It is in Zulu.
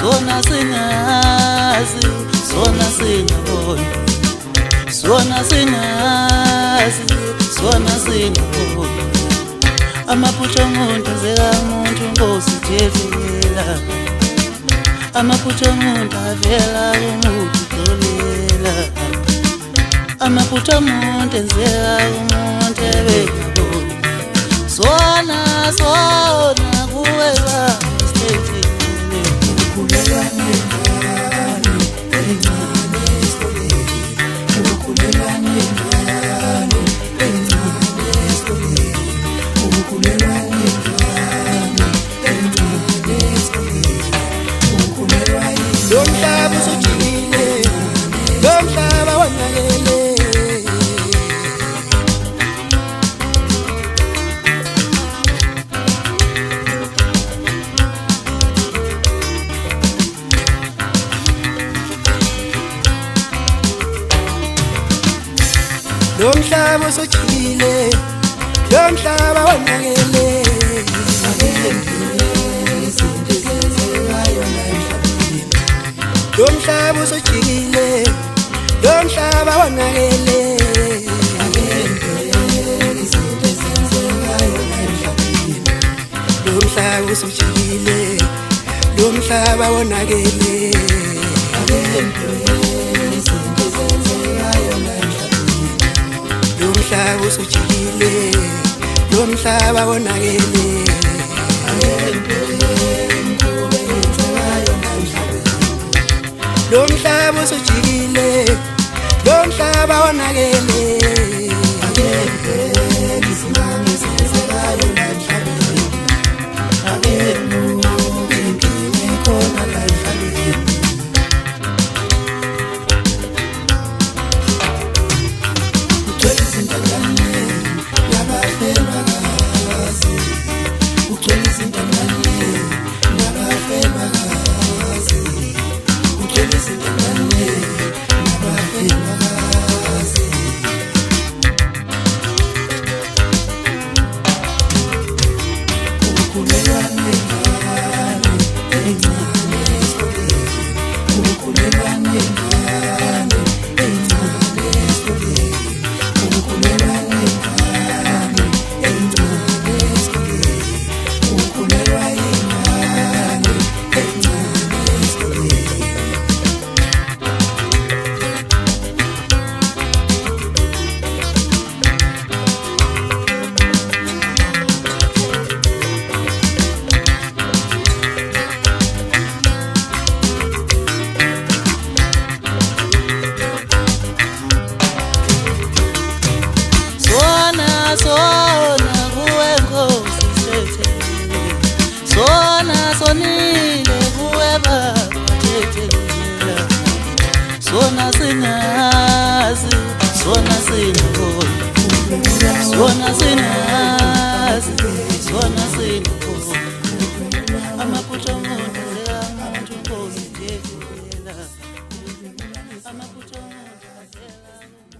sona singazi, sona singaboni, sona singazi, sona singaboni. Amaphutha omuntu enzeka umuntu Nkosi jelela, amaphutha omuntu avela kumuntu dolela, amaphutha omuntu enzeka umuntu ebekaboni. Sona sona kuwe basithethile, ukukhulelwa nengane encane esikoleni, ukukhulelwa nengane encane esikoleni, ukukhulelwa nengane encane esikoleni, ukukhulelwa lo mhlaba usujikile, lo mhlaba wonakele. Lo mhlaba usujikile, lo mhlaba wonakele. Lo mhlaba usujikile, lo mhlaba wonakele. Lo mhlaba usujikile, lo mhlaba wonakele. Lo mhlaba usujikile, lo mhlaba wonakele. Lo mhlaba usujikile, lo mhlaba wonakele. Sona kuwe Nkosi sithethele, sona sonile kuwe bathethela. Sona singazi, sona singaboni, sona singazi, sona singaboni. Amaphutha omuntu enzeka umuntu Nkosi jelela, amaphutha omuntu avela